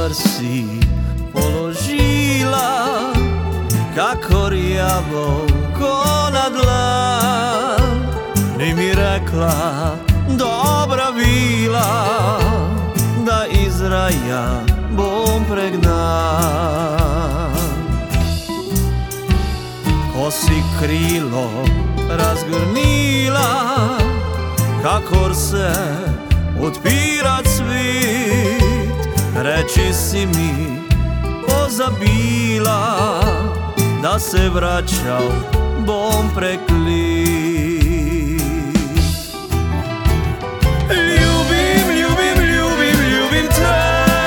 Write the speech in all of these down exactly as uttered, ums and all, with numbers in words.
kar si položila, kakor jabolko na dlan. Ni mi rekla dobra vila, da iz raja bom pregnan. Ko si krilo razgrnila, kakor se odpira cvet, reči si mi pozabila, da se vračal bom preklit. Ljubim, ljubim, ljubim, ljubim te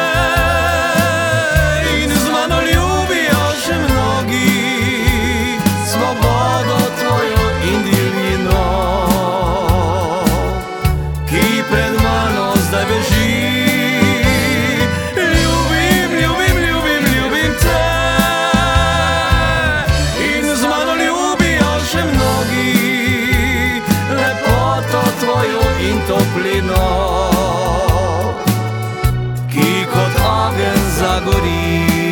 in z mano ljubijo še mnogi svobodo tvojo in divjino, ki pred mano zdaj beži. Ljubim, ljubim, ljubim, ljubim te in z mano ljubijo še mnogi lepoto tvojo in toplino, ki kot ogenj zagori.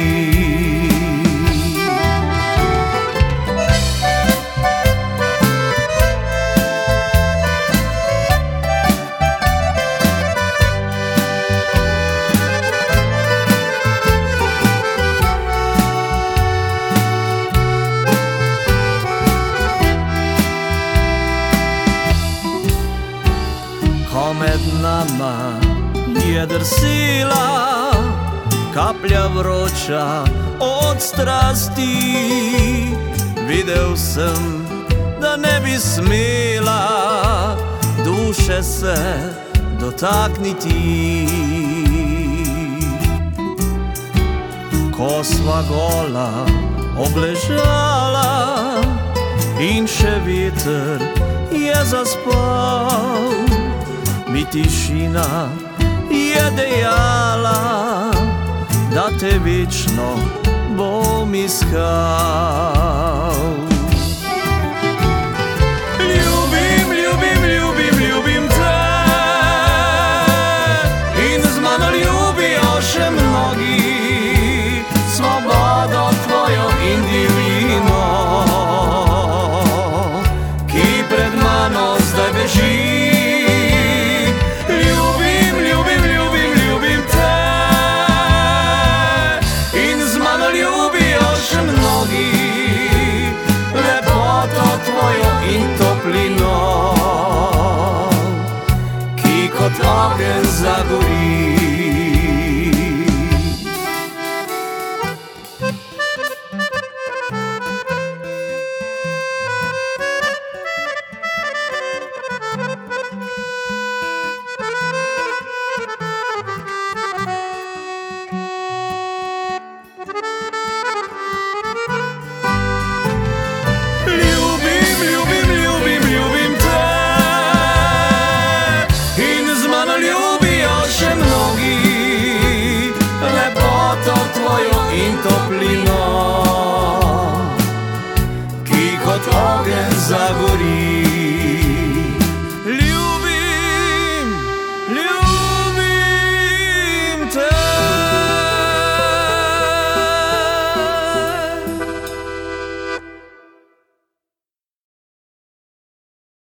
Ko med nama je drsila kaplja vroča od strasti, videl sem, da ne bi smela duše se dotakniti. Ko sva gola obležala in še veter je zaspal, mi tišina je dejala, da te večno bom iskal. Ljubim, ljubim, ljubim, ljubim te in z mano ljubijo še mnogi svobodo tvojo in divjino, ki pred mano zdaj beži. Lepoto tvojo in toplino, ki kot ogenj zagori. In toplino, ki kot ogenj zagori.